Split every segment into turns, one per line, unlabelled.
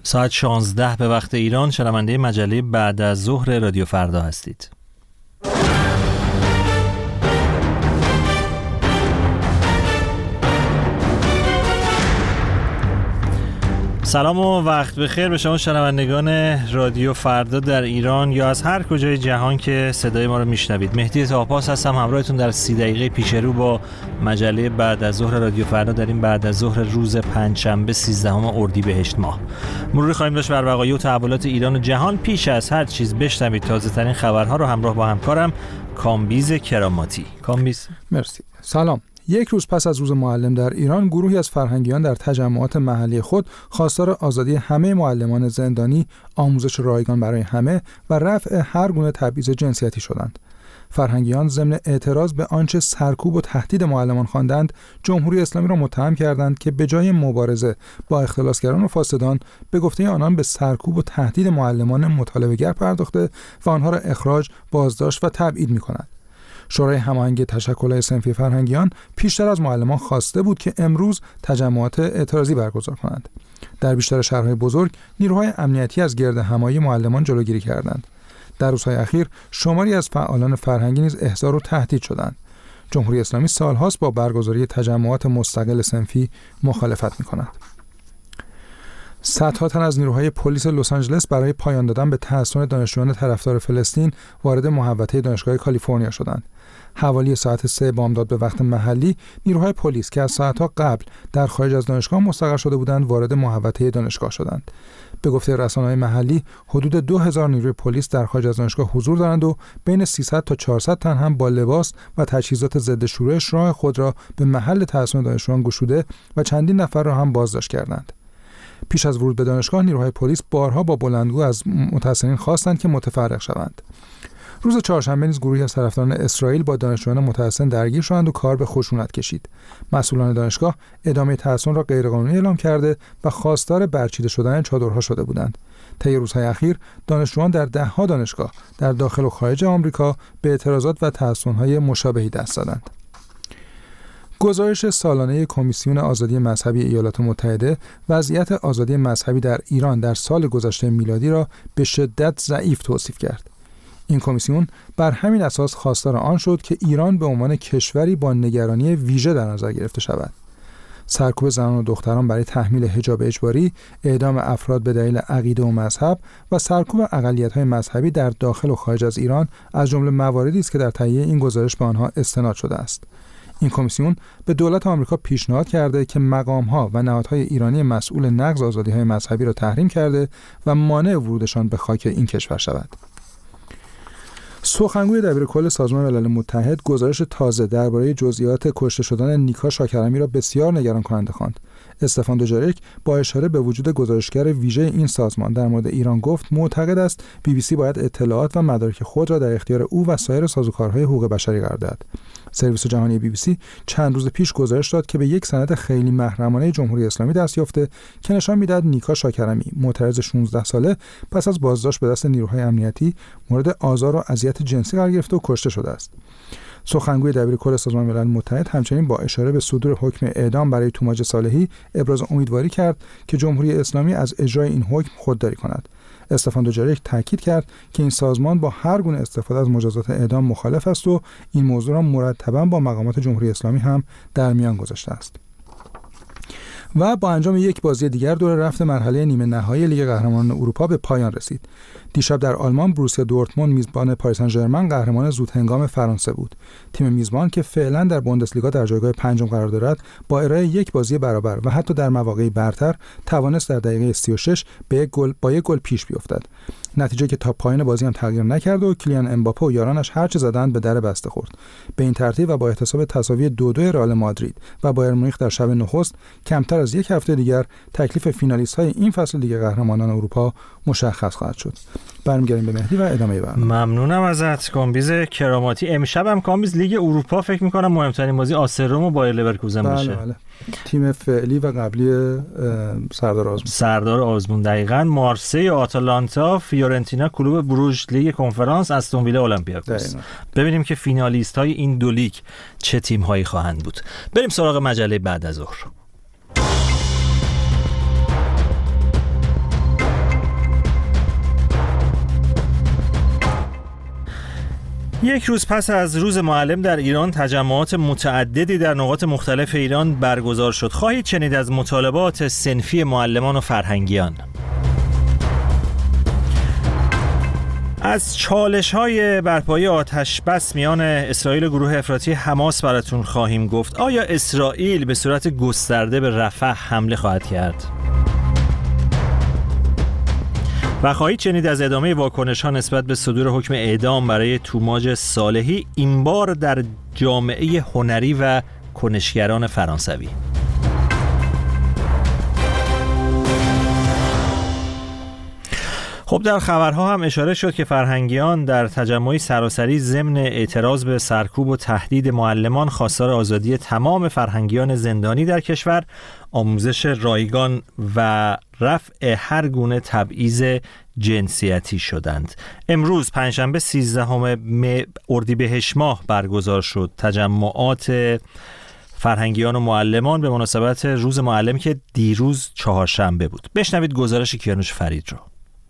ساعت 16 به وقت ایران شنونده مجله بعد از ظهر رادیو فردا هستید. سلام و وقت بخیر به شما شنوندگان رادیو فردا در ایران یا از هر کجای جهان که صدای ما رو میشنوید. مهدی طاپاس هستم همراهتون در 30 دقیقه پیش رو با مجله بعد از ظهر رادیو فردا در این بعد از ظهر روز پنجشنبه 13 اردیبهشت ماه. مروری خواهیم داشت بر وقایع و تحولات ایران و جهان. پیش از هر چیز بشنوید تازه ترین خبرها رو همراه با همکارم کامبیز کراماتی. کامبیز
مرسی. سلام. یک روز پس از روز معلم در ایران، گروهی از فرهنگیان در تجمعات محلی خود خواستار آزادی همه معلمان زندانی، آموزش رایگان برای همه و رفع هر گونه تبعیض جنسیتی شدند. فرهنگیان ضمن اعتراض به آنچه سرکوب و تهدید معلمان خواندند، جمهوری اسلامی را متهم کردند که به جای مبارزه با اختلاسگران و فاسدان، به گفته آنان به سرکوب و تهدید معلمان مطالبه‌گر پرداخته و آنها را اخراج، بازداشت و تبعید می‌کنند. شورای هماهنگی تشکل‌های صنفی فرهنگیان پیشتر از معلمان خواسته بود که امروز تجمعات اعتراضی برگزار کنند. در بیشتر شهرهای بزرگ نیروهای امنیتی از گردهمایی معلمان جلوگیری کردند. در روزهای اخیر شماری از فعالان فرهنگی نیز احضار و تهدید شدند. جمهوری اسلامی سالهاست با برگزاری تجمعات مستقل صنفی مخالفت می‌کند. صدها تن از نیروهای پلیس لس آنجلس برای پایان دادن به تحصن دانشجویان طرفدار فلسطین وارد محوطه دانشگاه کالیفرنیا شدند. حوالی ساعت 3 بامداد به وقت محلی، نیروهای پلیس که از ساعت‌ها قبل در خارج از دانشگاه مستقر شده بودند وارد محوطه دانشگاه شدند. به گفته رسانه‌های محلی، حدود 2000 نیروی پلیس در خارج از دانشگاه حضور دارند و بین 300 تا 400 تن هم با لباس و تجهیزات ضد شورش راه خود را به محل تحصن دانشجویان گشوده و چندین نفر را هم بازداشت کردند. پیش از ورود به دانشگاه، نیروهای پلیس بارها با بلندگو از متحصنین خواستند که متفرق شوند. روز چهارشنبه نیز گروهی از طرفداران اسرائیل با دانشجویان متحصن درگیر شدند و کار به خشونت کشید. مسئولان دانشگاه ادامه تحصن را غیرقانونی اعلام کرده و خواستار برچیده شدن چادرها شده بودند. طی روزهای اخیر دانشجویان در ده‌ها دانشگاه در داخل و خارج آمریکا به اعتراضات و تحصن‌های مشابهی دست زدند. گزارش سالانه کمیسیون آزادی مذهبی ایالات متحده وضعیت آزادی مذهبی در ایران در سال گذشته میلادی را به شدت ضعیف توصیف کرد. این کمیسیون بر همین اساس خواستار آن شد که ایران به عنوان کشوری با نگرانی ویژه در نظر گرفته شود. سرکوب زنان و دختران برای تحمیل حجاب اجباری، اعدام افراد به دلیل عقیده و مذهب و سرکوب اقلیت‌های مذهبی در داخل و خارج از ایران از جمله مواردی است که در تهیه این گزارش به آنها استناد شده است. این کمیسیون به دولت آمریکا پیشنهاد کرده که مقام‌ها و نهادهای ایرانی مسئول نقض آزادی‌های مذهبی را تحریم کرده و مانع ورودشان به خاک این کشور شود. سخنگوی دبیرکل سازمان ملل متحد گزارش تازه درباره جزئیات کشته شدن نیکا شاکرمی را بسیار نگران کننده خواند. استفان دوجاریک با اشاره به وجود گزارشگر ویژه این سازمان در مورد ایران گفت معتقد است BBC باید اطلاعات و مدارک خود را در اختیار او و سایر سازوکارهای حقوق بشری قرار دهد. سرویس جهانی BBC چند روز پیش گزارش داد که به یک سند خیلی محرمانه جمهوری اسلامی دست یافته که نشان می‌دهد نیکا شاکرمی معترض 16 ساله پس از بازداشت به دست نیروهای امنیتی مورد آزار و اذیت جنسی قرار گرفته و کشته شده است. سخنگوی دبیرکل سازمان ملل متحد همچنین با اشاره به صدور حکم اعدام برای توماج صالحی ابراز امیدواری کرد که جمهوری اسلامی از اجرای این حکم خودداری کند. استفان دوجاریک تاکید کرد که این سازمان با هر گونه استفاده از مجازات اعدام مخالف است و این موضوع را مرتباً با مقامات جمهوری اسلامی هم در میان گذاشته است. و با انجام یک بازی دیگر دور رفت مرحله نیمه نهایی لیگ قهرمانان اروپا به پایان رسید. دیشب در آلمان بروسیا دورتموند میزبان پاریس سن ژرمن قهرمان زودهنگام فرانسه بود. تیم میزبان که فعلا در بوندسلیگا در جایگاه پنجم قرار دارد با ارائه یک بازی برابر و حتی در مواقعی برتر توانست در دقیقه 36 با یک گل پیش بیفتد. نتیجه که تا پایان بازی هم تغییر نکرد و کلیان امباپه و یارانش هرچه زدند به در بسته خورد. به این ترتیب و با احتساب تساوی 2-2 رئال مادرید و بایر مونیخ در شب نخست کمتر از یک هفته دیگر تکلیف فینالیست‌های این فصل لیگ قهرمانان اروپا مشخص خواهد شد. برمیگردیم به مهدی و ادامه برنامه.
ممنونم ازت کامبیز کراماتی. امشب هم کامبیز لیگ اروپا فکر می‌کنم مهمترین بازی آسرروم و بایر لورکوزن باشه.
بله. تیم فعلی و قبلی
سردار آزمون دقیقاً. مارسی، آتالانتا، فیورنتینا، کلوب بروژ لیگ کنفرانس، استون ویلا، اولمپیاکوس. ببینیم که فینالیست‌های این دو لیگ چه تیم‌هایی خواهند بود. بریم سراغ مجله بعد از ظهر. یک روز پس از روز معلم در ایران تجمعات متعددی در نقاط مختلف ایران برگزار شد. خواهید شنید از مطالبات صنفی معلمان و فرهنگیان، از چالش‌های برپایی آتش بس میان اسرائیل و گروه افراطی حماس براتون خواهیم گفت. آیا اسرائیل به صورت گسترده به رفح حمله خواهد کرد؟ و خواهید شنید از ادامه واکنش‌ها نسبت به صدور حکم اعدام برای توماج صالحی، این بار در جامعه هنری و کنشگران فرانسوی. خب در خبرها هم اشاره شد که فرهنگیان در تجمعی سراسری ضمن اعتراض به سرکوب و تهدید معلمان خواستار آزادی تمام فرهنگیان زندانی در کشور، آموزش رایگان و رفع هر گونه تبعیض جنسیتی شدند. امروز پنجشنبه 13 اردیبهشت ماه برگزار شد تجمعات فرهنگیان و معلمان به مناسبت روز معلم که دیروز چهارشنبه بود. بشنوید گزارش کیانوش فرید رو.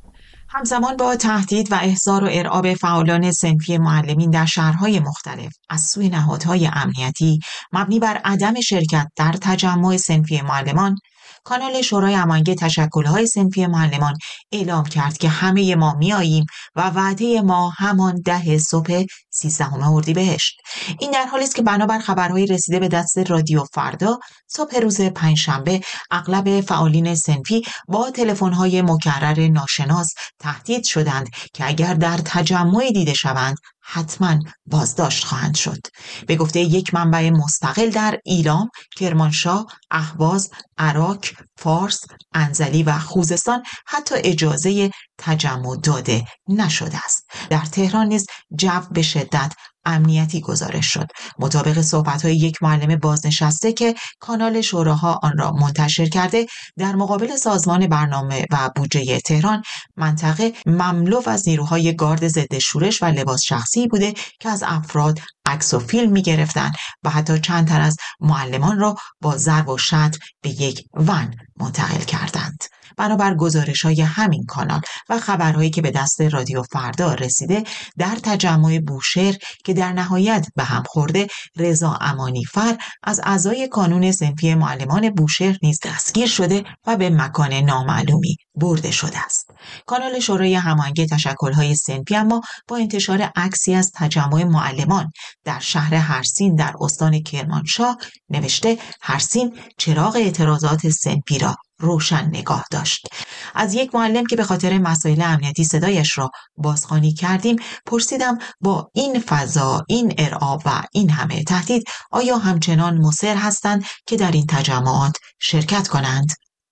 همزمان با تهدید و احضار و ارعاب فعالان صنفی معلمین در شهرهای مختلف از سوی نهادهای امنیتی مبنی بر عدم شرکت در تجمع صنفی معلمان، کانال شورای هماهنگی تشکل‌های صنفی معلمان اعلام کرد که همه ما میاییم و وعده ما همان 10 صبح 13 اردیبهشت. این در حالی است که بنابر خبرهای رسیده به دست رادیو فردا، صبح روز پنجشنبه اغلب فعالین صنفی با تلفن‌های مکرر ناشناس تهدید شدند که اگر در تجمع دیده شوند حتما بازداشت خواهند شد. به گفته یک منبع مستقل در ایلام، کرمانشاه، اهواز، عراق، فارس، انزلی و خوزستان حتی اجازه تجمع داده نشده است. در تهران نیز جو به شدت امنیتی گزارش شد. مطابق صحبت‌های یک معلم بازنشسته که کانال شوراها آن را منتشر کرده، در مقابل سازمان برنامه و بودجه تهران، منطقه مملو از نیروهای گارد ضد شورش و لباس شخصی بوده که از افراد عکس و فیلم می‌گرفتند و حتی چند تن از معلمان را با ضرب و شتم به یک ون منتقل کردند. بنابر گزارش‌های همین کانال و خبرهایی که به دست رادیو فردا رسیده، در تجمع بوشهر که در نهایت به هم خورده، رضا امانیفر از اعضای کانون صنفی معلمان بوشهر نیز دستگیر شده و به مکان نامعلومی برده شده است. کانال شورای هماهنگی تشکل‌های صنفی اما با انتشار عکسی از تجمع معلمان در شهر هرسین در استان کرمانشاه نوشته: هرسین چراغ اعتراضات صنفی را روشن نگاه داشت. از یک معلم که به خاطر مسائل امنیتی صدایش را بازخوانی کردیم پرسیدم با این فضا، این ارعاب و این همه تهدید آیا همچنان مصر هستند که در این تجمعات شرکت کنند؟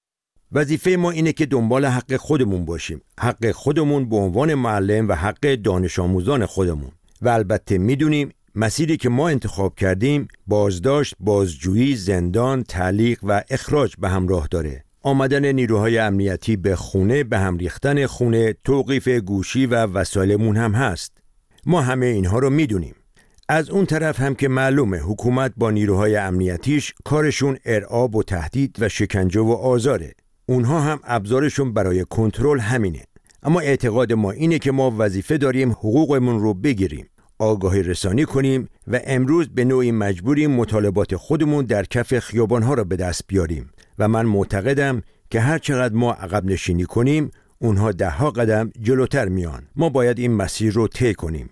وظیفه ما اینه که دنبال حق خودمون باشیم، حق خودمون به عنوان معلم و حق دانش آموزان خودمون. و البته میدونیم مسیری که ما انتخاب کردیم بازداشت، بازجویی، زندان، تعلیق و اخراج به همراه داره. آمدن نیروهای امنیتی به خونه، به هم ریختن خونه، توقیف گوشی و وسایلمون هم هست. ما همه اینها رو میدونیم. از اون طرف هم که معلومه حکومت با نیروهای امنیتیش کارشون ارعاب و تهدید و شکنجه و آزاره. اونها هم ابزارشون برای کنترل همینه. اما اعتقاد ما اینه که ما وظیفه داریم حقوقمون رو بگیریم، آگاهی رسانی کنیم و امروز به نوعی مجبوریم مطالبات خودمون در کف خیابان‌ها را به دست بیاریم و من معتقدم که هر چقدر ما عقب نشینی کنیم اونها 10 قدم جلوتر میان. ما باید این مسیر رو طی کنیم.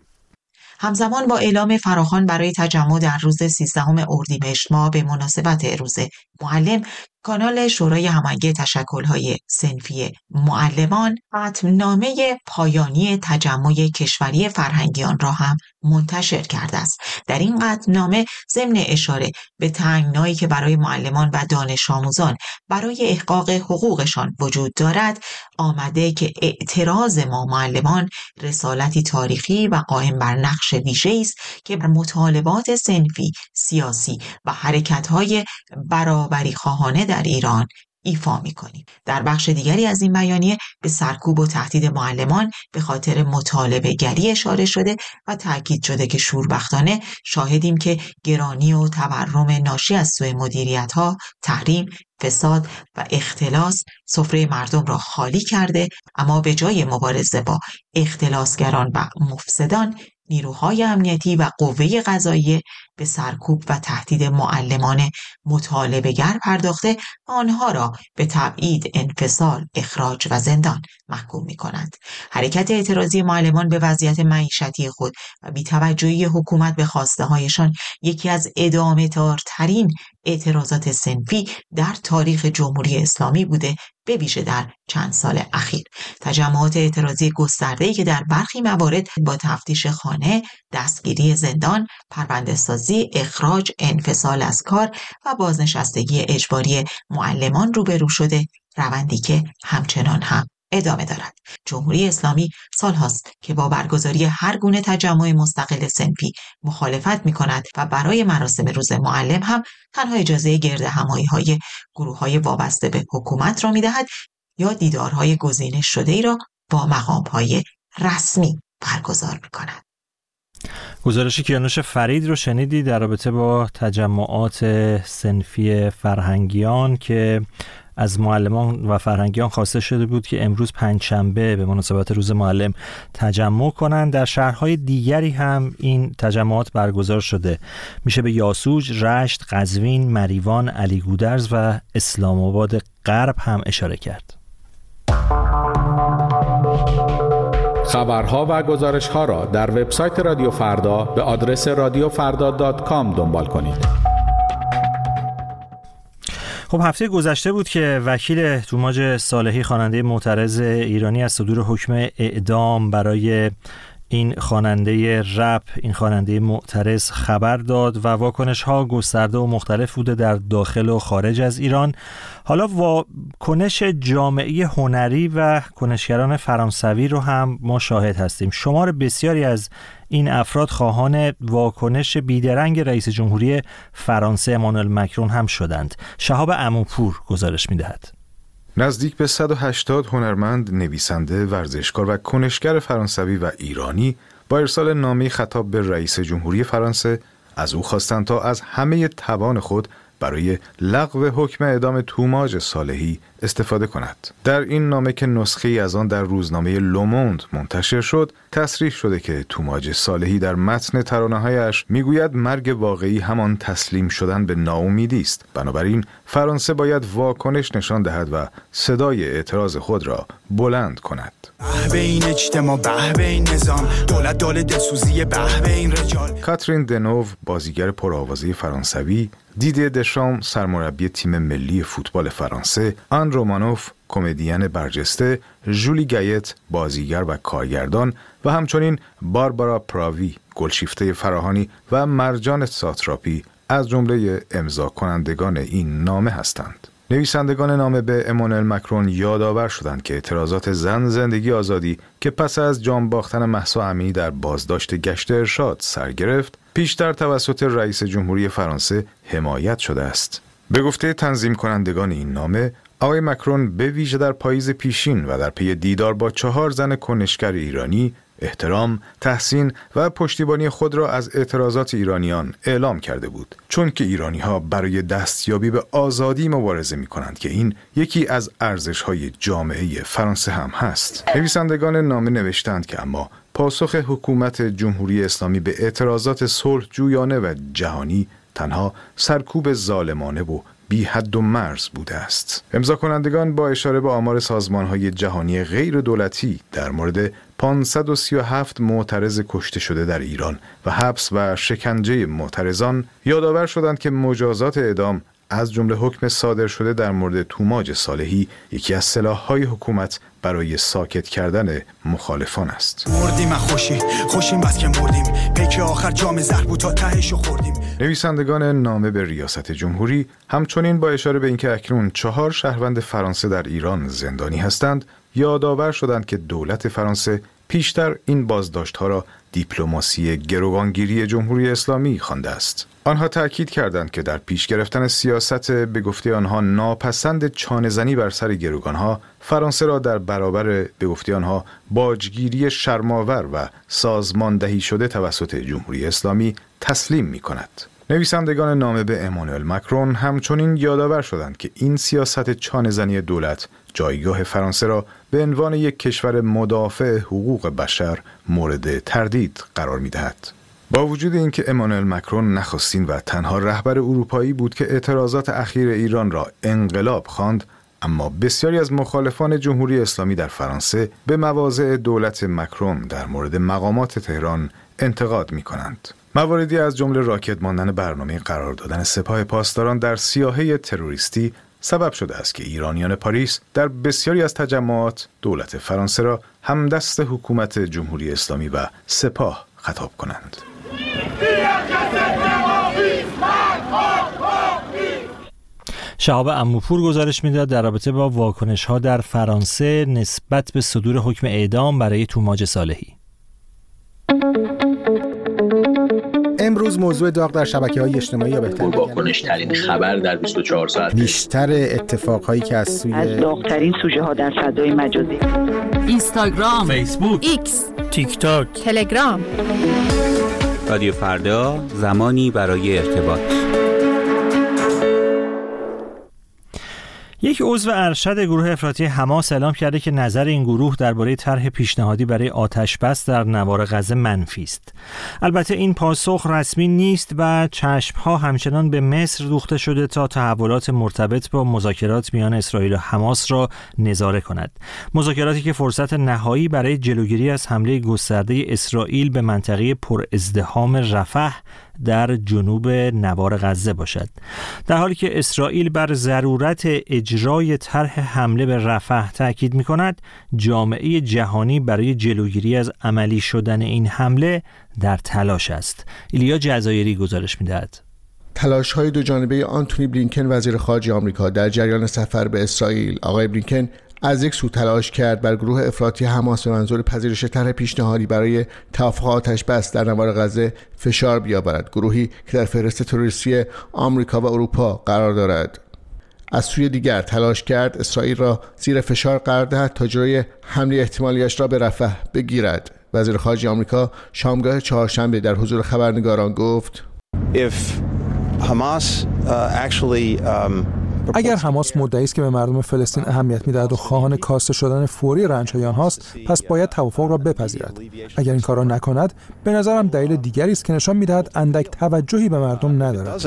همزمان با اعلام فراخوان برای تجمع در روز 13 اردیبهشت ماه به مناسبت روز معلم، کانال شورای هماهنگی تشکل‌های صنفی معلمان قطعنامه پایانی تجمع کشوری فرهنگیان را هم منتشر کرده است. در این قطعنامه ضمن اشاره به تنگنایی که برای معلمان و دانش آموزان برای احقاق حقوقشان وجود دارد، آمده که اعتراض ما معلمان رسالتی تاریخی و قائم بر نقش ویژه‌ای است که بر مطالبات صنفی، سیاسی و حرکت‌های برابری خواهانه در ایران ایفا می‌کنیم. در بخش دیگری از این بیانیه به سرکوب و تهدید معلمان به خاطر مطالبه گری اشاره شده و تاکید شده که شوربختانه شاهدیم که گرانی و تورم ناشی از سوی مدیریت‌ها، تحریم، فساد و اختلاس سفره مردم را خالی کرده، اما به جای مبارزه با اختلاسگران و مفسدان نیروهای امنیتی و قوه قضاییه به سرکوب و تهدید معلمان مطالبه‌گر پرداخته و آنها را به تبعید، انفصال، اخراج و زندان محکوم می‌کنند. حرکت اعتراضی معلمان به وضعیت معیشتی خود و بی‌توجهی حکومت به خواسته‌هایشان یکی از ادامه‌دارترین اعتراضات صنفی در تاریخ جمهوری اسلامی بوده، به ویژه در چند سال اخیر. تجمعات اعتراضی گسترده‌ای که در برخی موارد با تفتیش خانه، دستگیری زندان، پرونده‌سازی، اخراج، انفصال از کار و بازنشستگی اجباری معلمان روبرو شده، روندی که همچنان هم ادامه دارد. جمهوری اسلامی سالهاست که با برگزاری هر گونه تجمع مستقل صنفی مخالفت می‌کند و برای مراسم روز معلم هم تنها اجازه گردهمایی‌های گروه‌های وابسته به حکومت را می‌دهد یا دیدارهای گزینش شده‌ای را با مقام‌های رسمی برگزار می‌کند.
گزارش کیانوش فرید رو شنیدی در رابطه با تجمعات صنفی فرهنگیان که از معلمان و فرهنگیان خواسته شده بود که امروز پنجشنبه به مناسبت روز معلم تجمع کنند. در شهرهای دیگری هم این تجمعات برگزار شده. میشه به یاسوج، رشت، قزوین، مریوان، علیگودرز و اسلام آباد غرب هم اشاره کرد.
خبرها و گزارش‌ها را در وبسایت رادیو فردا به آدرس radiofarda.com دنبال کنید.
خب هفته گذشته بود که وکیل توماج صالحی خواننده معترض ایرانی از صدور حکم اعدام برای این خواننده رپ، این خواننده معترض خبر داد و واکنش‌ها گسترده و مختلف بوده در داخل و خارج از ایران. حالا واکنش جامعه هنری و کنشگران فرانسوی رو هم ما شاهد هستیم. شمار بسیاری از این افراد خواهان واکنش بیدرنگ رئیس جمهوری فرانسه امانوئل مکرون هم شدند. شهاب عموپور گزارش می‌دهد.
نزدیک به 180 هنرمند، نویسنده، ورزشکار و کنشگر فرانسوی و ایرانی با ارسال نامه‌ای خطاب به رئیس جمهوری فرانسه از او خواستند تا از همه توان خود برای لغو حکم اعدام توماج صالحی استفاده کند. در این نامه که نسخه‌ای از آن در روزنامه لوموند منتشر شد، تصریح شده که توماج صالحی در متن ترانه‌هایش میگوید مرگ واقعی همان تسلیم شدن به ناامیدی است. بنابراین فرانسه باید واکنش نشان دهد و صدای اعتراض خود را بلند کند.
به این اجتماع، به این نظام، دولت دال دلسوزی، به این رجال.
کاترین دنوو، بازیگر پرآوازه فرانسوی، دیدیه دشام، سرمربی تیم ملی فوتبال فرانسه، آن رومانوف، کمدین برجسته، ژولی گایت، بازیگر و کارگردان و همچنین باربارا پراوی، گلشیفته فراهانی و مرجان ساتراپی از جمله امضا کنندگان این نامه هستند. نویسندگان نامه به امانوئل مکرون یادآور شدند که اعتراضات زن زندگی آزادی که پس از جان باختن مهسا امینی در بازداشت گشت ارشاد سر گرفت، پیشتر توسط رئیس جمهوری فرانسه حمایت شده است. به گفته تنظیم کنندگان این نامه، آقای مکرون به ویژه در پاییز پیشین و در پی دیدار با 4 زن کنشگر ایرانی احترام، تحسین و پشتیبانی خود را از اعتراضات ایرانیان اعلام کرده بود، چون که ایرانی‌ها برای دستیابی به آزادی مبارزه می‌کنند که این یکی از ارزش‌های جامعه فرانسه هم هست. نویسندگان نامه نوشتند که اما پاسخ حکومت جمهوری اسلامی به اعتراضات صلح‌جویانه و جهانی تنها سرکوب ظالمانه و بی حد و مرز بوده است. امضا کنندگان با اشاره به آمار سازمان‌های جهانی غیر دولتی در مورد 537 معترض کشته شده در ایران و حبس و شکنجه معترضان یادآور شدند که مجازات اعدام از جمله حکم صادر شده در مورد توماج صالحی یکی از سلاح‌های حکومت برای ساکت کردن مخالفان است.
مردیم خوشیم بس که مردیم، پیک آخر جام زهر بود تا تهشو خوردیم.
نویسندگان نامه به ریاست جمهوری همچنین با اشاره به اینکه اکنون 4 شهروند فرانسه در ایران زندانی هستند، یادآور شدند که دولت فرانسه پیشتر این بازداشت‌ها را دیپلماسی گروگانگیری جمهوری اسلامی خوانده است. آنها تأکید کردند که در پیش گرفتن سیاست به گفته آنها ناپسند چانه‌زنی بر سر گروگانها، فرانسه را در برابر به گفته آنها باجگیری شرم‌آور و سازماندهی شده توسط جمهوری اسلامی تسلیم می‌کند. نویسندگان نامه به امانوئل مکرون همچنین یادآور شدند که این سیاست چانه‌زنی دولت جایگاه فرانسه را به عنوان یک کشور مدافع حقوق بشر مورد تردید قرار می‌دهد. با وجود اینکه امانوئل مکرون نخستین و تنها رهبر اروپایی بود که اعتراضات اخیر ایران را انقلاب خواند، اما بسیاری از مخالفان جمهوری اسلامی در فرانسه به مواضع دولت مکرون در مورد مقامات تهران انتقاد می‌کنند. مواردی از جمله راکد ماندن برنامه قرار دادن سپاه پاسداران در سیاهه تروریستی سبب شده است که ایرانیان پاریس در بسیاری از تجمعات دولت فرانسه را همدست حکومت جمهوری اسلامی و سپاه خطاب کنند.
شهاب عموپور گزارش میداد در رابطه با واکنش‌ها در فرانسه نسبت به صدور حکم اعدام برای توماج صالحی.
امروز موضوع داغ در شبکه‌های اجتماعی یا بهتر
واکنش‌ترین خبر در 24 ساعت،
بیشتر اتفاقهایی که از
داغ‌ترین سوژه‌ها در فضای مجازی،
اینستاگرام،
فیسبوک،
ایکس،
تیک تاک،
تلگرام.
رادیو فردا، زمانی برای ارتباط.
یک عضو ارشد گروه افراطی حماس اعلام کرده که نظر این گروه درباره طرح پیشنهادی برای آتش‌بس در نوار غزه منفی است. البته این پاسخ رسمی نیست و چشم‌ها همچنان به مصر دوخته شده تا تحولات مرتبط با مذاکرات میان اسرائیل و حماس را نظاره کند. مذاکراتی که فرصت نهایی برای جلوگیری از حمله گسترده اسرائیل به منطقه پر ازدحام رفح در جنوب نوار غزه باشد. در حالی که اسرائیل بر ضرورت اجرای طرح حمله به رفح تاکید می‌کند، جامعه جهانی برای جلوگیری از عملی شدن این حمله در تلاش است. ایلیا جزایری گزارش می‌دهد.
تلاش‌های دو جانبه آنتونی بلینکن وزیر خارجه آمریکا در جریان سفر به اسرائیل. آقای بلینکن از یک سو تلاش کرد بر گروه افراطی حماس به منظور پذیرش طرح پیشنهادی برای توافق آتش‌بس در نوار غزه فشار بیاورد، گروهی که در فهرست تروریستی آمریکا و اروپا قرار دارد. از سوی دیگر تلاش کرد اسرائیل را زیر فشار قرار دهد تا جلوی حمله احتمالیش را به رفح بگیرد. وزیر خارجه آمریکا شامگاه چهارشنبه در حضور خبرنگاران گفت:
اگر حماس مدعی است که به مردم فلسطین اهمیت می‌دهد و خواهان کاسته شدن فوری رنج‌های آنهاست، پس باید توافق را بپذیرد. اگر این کار را نکند، به نظرم دلیل دیگری است که نشان می‌دهد اندک توجهی به مردم ندارد.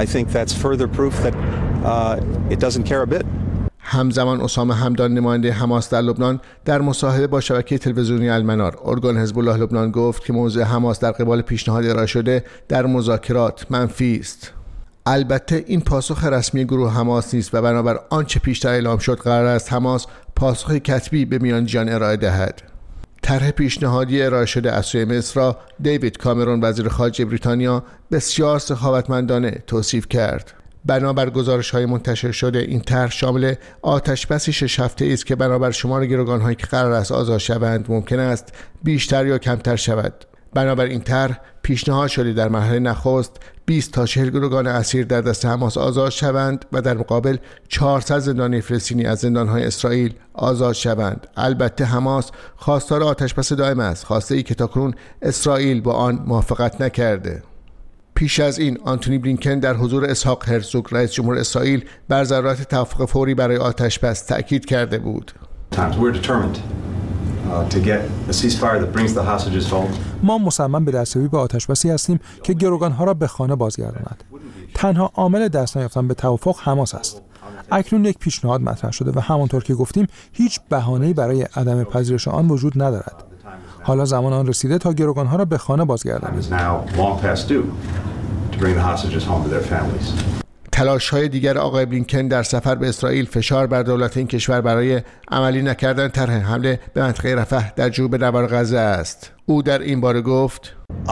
همزمان اسامه همدان نماینده حماس در لبنان در مصاحبه با شبکه تلویزیونی المنار ارگان حزب الله لبنان گفت که موضع حماس در قبال پیشنهاد ارائه شده در مذاکرات منفی است. البته این پاسخ رسمی گروه حماس نیست و بنابر آنچه پیشتر اعلام شد قرار است حماس پاسخ کتبی به میانجیان ارائه دهد. طرح پیشنهادی ارائه شده از سوی مصر را دیوید کامرون وزیر خارجه بریتانیا بسیار سخاوتمندانه توصیف کرد. بنابر گزارش‌های منتشر شده این طرح شامل آتش‌بسی 6 هفته‌ای است که بنابر شمار گروگان‌هایی که قرار است آزاد شوند ممکن است بیشتر یا کمتر شود. بنابر این طرح پیشنهاد شده در مرحله نخست 20 تا 40 گروگان اسیر در دست حماس آزاد شوند و در مقابل 400 زندانی فلسطینی از زندان‌های اسرائیل آزاد شوند. البته حماس خواستار آتش‌بس دائم است، خواسته‌ای که تاکنون اسرائیل با آن موافقت نکرده. پیش از این آنتونی بلینکن در حضور اسحاق هرزوگ رئیس جمهور اسرائیل بر ضرورت توافق فوری برای آتش‌بس تأکید کرده بود.
ما مصمم به دستیابی به آتش‌بسی هستیم که گروگان‌ها را به خانه بازگرداند. تنها عامل دست نیافتن به توافق حماس است. اکنون یک پیشنهاد مطرح شده و همانطور که گفتیم هیچ بهانه‌ای برای عدم پذیرش آن وجود ندارد. حالا زمان آن رسیده تا گروگان‌ها را به خانه بازگردانیم.
تلاش‌های دیگر آقای بلینکن در سفر به اسرائیل فشار بر دولت این کشور برای عملی نکردن طرح حمله به منطقه رفح در جنوب نوار غزه است. او در این باره گفت: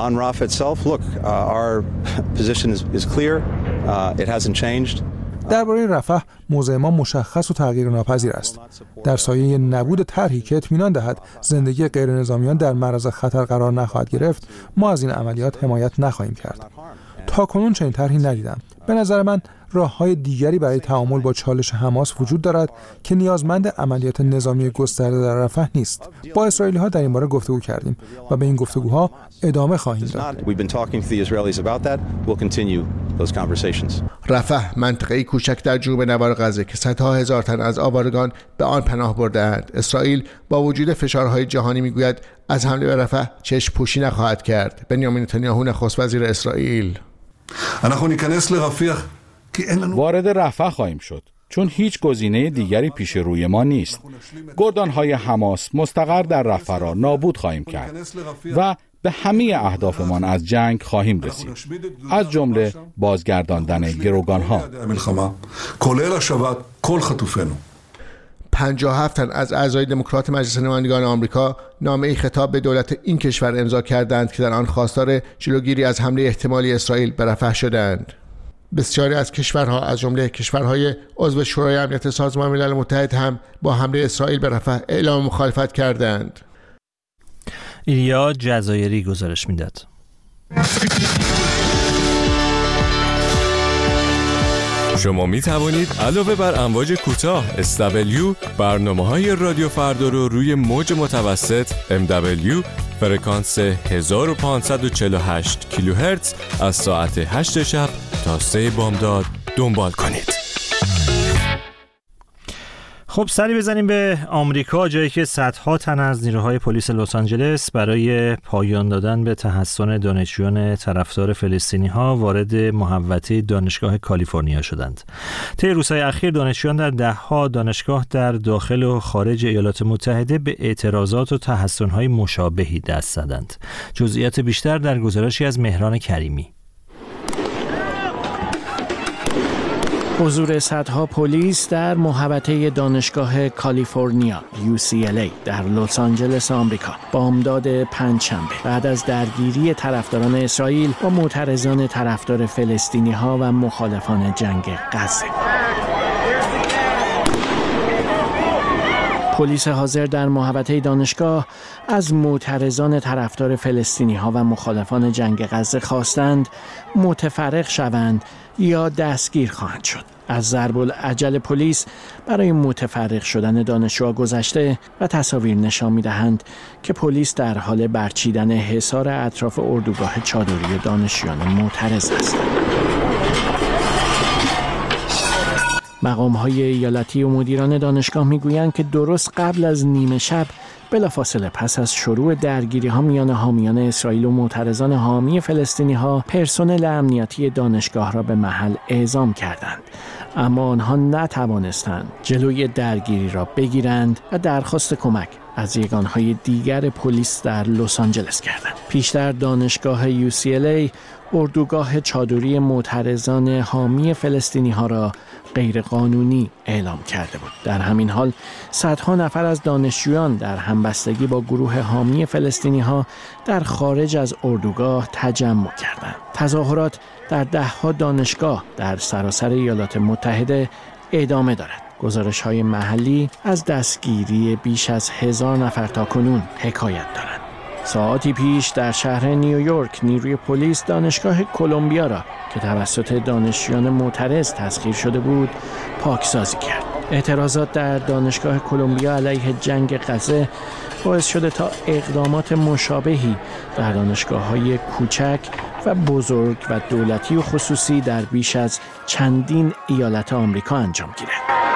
درباره رفح موضع ما مشخص و تغییر ناپذیر است. در سایه نبود طرحی که اطمینان دهد زندگی غیر نظامیان در معرض خطر قرار نخواهد گرفت، ما از این عملیات حمایت نخواهیم کرد. تاکنون چنین طرحی ندیدم. به نظر من
راه‌های دیگری برای تعامل با چالش حماس وجود دارد که نیازمند عملیات نظامی گسترده در رفح نیست. با اسرائیلی‌ها در این باره گفتگو کردیم و به این گفتگوها ادامه خواهیم داد.
رفح منطقه‌ای کوچک در جنوب نوار غزه که صدها هزار تن از آوارگان به آن پناه برده‌اند. اسرائیل با وجود فشارهای جهانی میگوید از حمله به رفح چشم پوشی نخواهد کرد. بنیامین نتانیاهو نخست وزیر اسرائیل:
وارد رفح خواهیم شد چون هیچ گزینه دیگری پیش روی ما نیست. گردانهای حماس مستقر در رفح را نابود خواهیم کرد و به همه اهدافمان از جنگ خواهیم رسید، از جمله بازگرداندن گروگانها.
57 تن از اعضای دموکرات مجلس نمایندگان آمریکا نامه‌ای خطاب به دولت این کشور امضا کردند که در آن خواستار جلوگیری از حمله احتمالی اسرائیل به رفح شدند. بسیاری از کشورها از جمله کشورهای عضو شورای امنیت سازمان ملل متحد هم با حمله اسرائیل به رفح اعلام مخالفت کردند.
ایلیا جزایری گزارش میداد.
شما می توانید علاوه بر امواج کوتاه SW برنامه‌های رادیو فردا رو روی موج متوسط MW فرکانس 1548 کیلوهرتز از ساعت 8 شب تا 3 بامداد دنبال کنید.
خب سری بزنیم به آمریکا، جایی که صدها تن از نیروهای پلیس لس آنجلس برای پایان دادن به تحصن دانشجویان طرفدار فلسطینی‌ها وارد محوطه دانشگاه کالیفرنیا شدند. طی روزهای اخیر دانشجویان در ده‌ها دانشگاه در داخل و خارج ایالات متحده به اعتراضات و تحصن‌های مشابهی دست زدند. جزئیات بیشتر در گزارشی از مهران کریمی.
حضور صدها پلیس در محوطه دانشگاه کالیفرنیا UCLA در لس آنجلس آمریکا بامداد پنجشنبه بعد از درگیری طرفداران اسرائیل با معترضان طرفدار فلسطینی‌ها و مخالفان جنگ غزه. پلیس حاضر در محوطه دانشگاه از معترضان طرفدار فلسطینی‌ها و مخالفان جنگ غزه خواستند متفرق شوند یا دستگیر خواهند شد. از ضرب العجل پلیس برای متفرق شدن دانشجوها گذشته و تصاویر نشان می‌دهند که پلیس در حال برچیدن حصار اطراف اردوگاه چادری دانشجویان معترض است. مقام‌های ایالتی و مدیران دانشگاه می‌گویند که درست قبل از نیمه شب بلافاصله پس از شروع درگیری‌ها میان حامیان اسرائیل و معترضان حامی فلسطینی‌ها پرسنل امنیتی دانشگاه را به محل اعزام کردند، اما آنها نتوانستند جلوی درگیری را بگیرند و درخواست کمک از یگانهای دیگر پلیس در لس آنجلس کردند. پیشتر دانشگاه UCLA اردوگاه چادری معترضان حامی فلسطینی‌ها را غیرقانونی اعلام کرده بود. در همین حال صدها نفر از دانشجویان در همبستگی با گروه حامی فلسطینی‌ها در خارج از اردوگاه تجمع کردند. تظاهرات در ده‌ها دانشگاه در سراسر ایالات متحده ادامه دارد. گزارش‌های محلی از دستگیری بیش از 1000 نفر تاکنون حکایت دارند. ساعاتی پیش در شهر نیویورک نیروی پلیس دانشگاه کلمبیا را که توسط دانشجویان معترض تسخیر شده بود پاکسازی کرد. اعتراضات در دانشگاه کلمبیا علیه جنگ غزه باعث شده تا اقدامات مشابهی در دانشگاه‌های کوچک و بزرگ و دولتی و خصوصی در بیش از چندین ایالت آمریکا انجام گیرد.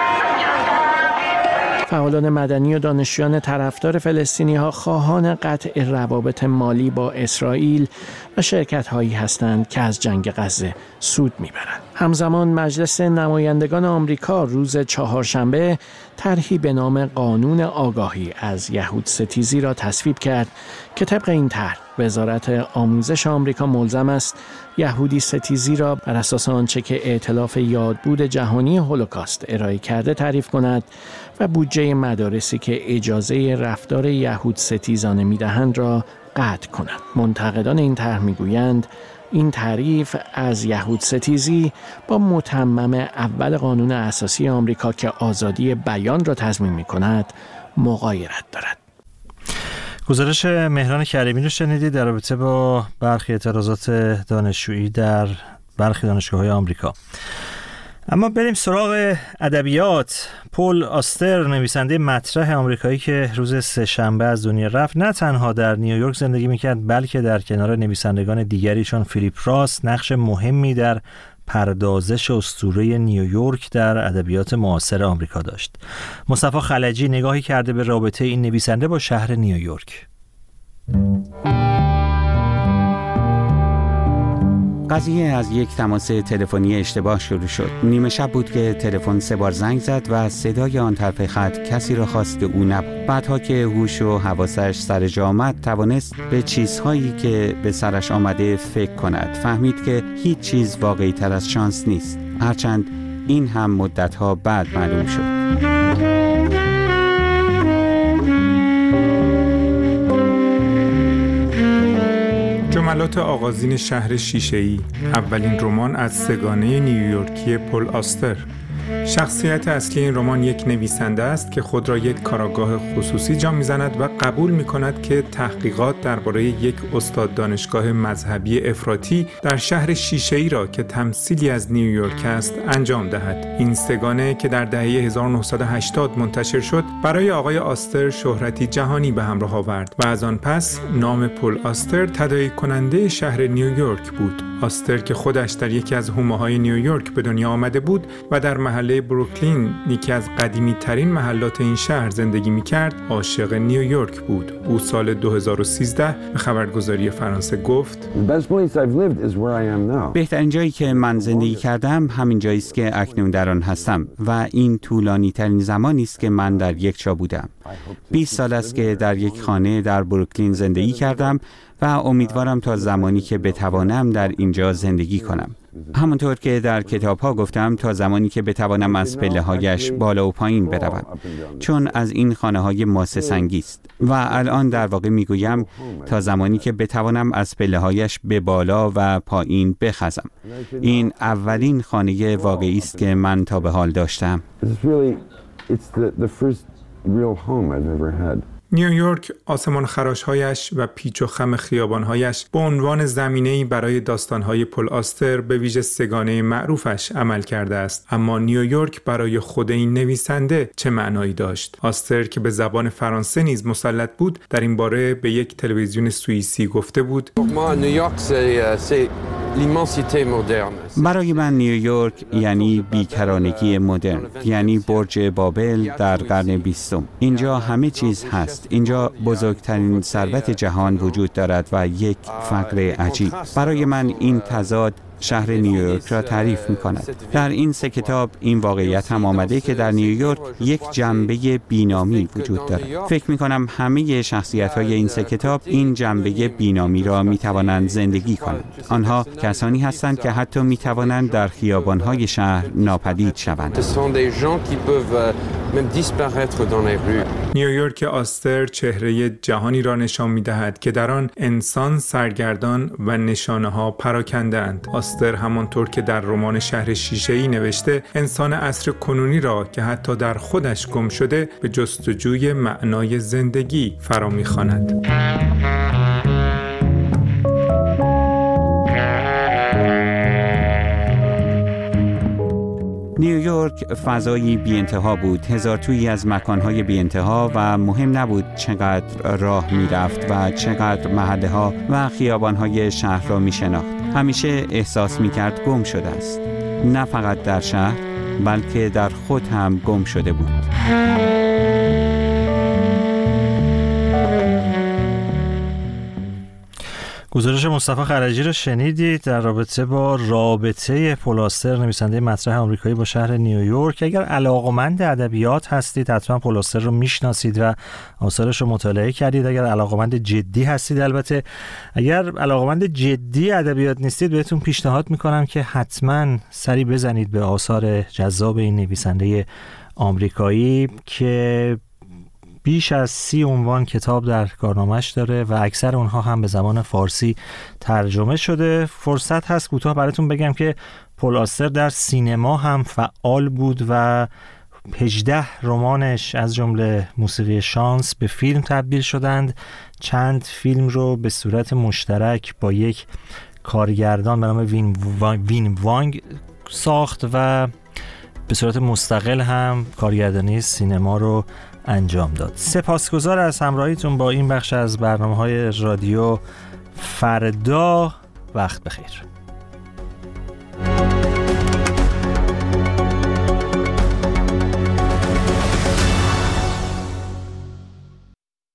فعالان مدنی و دانشجویان طرفدار فلسطینی‌ها خواهان قطع روابط مالی با اسرائیل و شرکت‌هایی هستند که از جنگ غزه سود می‌برند. همزمان مجلس نمایندگان آمریکا روز چهارشنبه طرحی به نام قانون آگاهی از یهود ستیزی را تصویب کرد که طبق این طرح وزارت آموزش آمریکا ملزم است یهودی ستیزی را بر اساس آنچه که ائتلاف یادبود جهانی هولوکاست ارائه کرده تعریف کند و بودجه مدارسی که اجازه رفتار یهود ستیزانه می‌دهند را قطع کند. منتقدان این طرح می‌گویند این تعریف از یهود ستیزی با متمم اول قانون اساسی آمریکا که آزادی بیان را تضمین می‌کند مغایرت دارد.
گزارش مهران کریمی رو شنیدید در رابطه با برخی اعتراضات دانشجویی در برخی دانشگاه‌های آمریکا. اما بریم سراغ ادبیات. پل آستر، نویسنده مطرح آمریکایی که روز سه‌شنبه از دنیا رفت، نه تنها در نیویورک زندگی میکرد بلکه در کنار نویسندگان دیگری چون فیلیپ راس نقش مهمی در پردازش اسطوره نیویورک در ادبیات معاصر آمریکا داشت. مصطفی خلجی نگاهی کرده به رابطه این نویسنده با شهر نیویورک.
قضیه از یک تماس تلفنی اشتباه شروع شد. نیمه شب بود که تلفن 3 بار زنگ زد و صدای آن طرف خط کسی را خواست که او نبود. بعدها که هوش و حواسش سر جا آمد، توانست به چیزهایی که به سرش آمده فکر کند. فهمید که هیچ چیز واقعی تر از شانس نیست، هرچند این هم مدتها بعد معلوم شد.
جملات آغازین شهر شیشه‌ای، اولین رمان از سگانه نیویورکی پل آستر. شخصیت اصلی این رمان یک نویسنده است که خود را یک کاراگاه خصوصی جا می‌زند و قبول می‌کند که تحقیقات درباره یک استاد دانشگاه مذهبی افراطی در شهر شیشه‌ای را که تمثیلی از نیویورک است انجام دهد. این سگانه که در دهه 1980 منتشر شد، برای آقای آستر شهرتی جهانی به همراه آورد و از آن پس نام پل آستر تداعی کننده شهر نیویورک بود. آستر که خودش در یکی از حومه‌های نیویورک به دنیا آمده بود و در محله بروکلین، یکی از قدیمی ترین محلات این شهر زندگی می‌کرد، عاشق نیویورک بود. او سال 2013 به خبرگزاری فرانسه گفت:
بهترین جایی که من زندگی کردم همین جایی است که اکنون در آن هستم و این طولانی ترین زمانی است که من در یک جا بودم. 20 سال است که در یک خانه در بروکلین زندگی کردم و امیدوارم تا زمانی که بتوانم در اینجا زندگی کنم. همونطور که در کتاب‌ها گفتم، تا زمانی که بتوانم از پله‌هایش بالا و پایین بروم، چون از این خانه‌های ماسه سنگی است. و الان در واقع میگویم تا زمانی که بتوانم از پله‌هایش به بالا و پایین بخزم. این اولین خانه واقعی است که من تا به حال داشتم.
نیویورک آسمان خراش‌هایش و پیچ و خم خیابان‌هایش به عنوان زمینه‌ای برای داستان‌های پل آستر به ویژه سگانه معروفش عمل کرده است. اما نیویورک برای خود این نویسنده چه معنایی داشت؟ آستر که به زبان فرانسه نیز مسلط بود، در این باره به یک تلویزیون سوئیسی گفته بود:
برای من نیویورک یعنی بیکرانگی مدرن، یعنی برج بابل در قرن 20. اینجا همه چیز هست. اینجا بزرگترین ثروت جهان وجود دارد و یک فقر عجیب. برای من این تضاد شهر نیویورک را تعریف می‌کند. در این 3 کتاب این واقعیت هم آمده که در نیویورک یک جنبه بینامی وجود دارد. فکر می‌کنم همه شخصیت‌های این 3 کتاب این جنبه بینامی را می‌توانند زندگی کنند. آنها کسانی هستند که حتی می‌توانند در خیابان‌های شهر ناپدید شوند.
نیویورک آستر چهره جهانی را نشان می‌دهد که در آن انسان سرگردان و نشانه‌ها پراکنده‌اند. آستر همانطور که در رمان شهر شیشه‌ای نوشته، انسان عصر کنونی را که حتی در خودش گم شده به جستجوی معنای زندگی فرا می‌خواند.
نیویورک فضایی بی انتها بود، هزار تویی از مکانهای بی انتها و مهم نبود چقدر راه می رفت و چقدر محله ها و خیابان های شهر را می شناخت. همیشه احساس می کرد گم شده است. نه فقط در شهر بلکه در خود هم گم شده بود.
گزارش مصطفی خلجی رو شنیدید در رابطه با رابطه پل آستر، نویسنده مطرح آمریکایی، با شهر نیویورک. اگر علاقه‌مند ادبیات هستید حتما پل آستر رو میشناسید و آثارش رو مطالعه کردید. اگر علاقه‌مند جدی هستید، البته اگر علاقه‌مند جدی ادبیات نیستید، بهتون پیشنهاد میکنم که حتما سری بزنید به آثار جذاب این نویسنده آمریکایی که بیش از 30 عنوان کتاب در کارنامه‌اش داره و اکثر اونها هم به زبان فارسی ترجمه شده. فرصت هست کوتاه براتون بگم که پل آستر در سینما هم فعال بود و 18 رمانش از جمله موسیقی شانس به فیلم تبدیل شدند. چند فیلم رو به صورت مشترک با یک کارگردان به نام وین وانگ ساخت و به صورت مستقل هم کارگردانی سینما رو انجام داد. سپاسگزار از همراهیتون با این بخش از برنامه‌های رادیو فردا. وقت بخیر.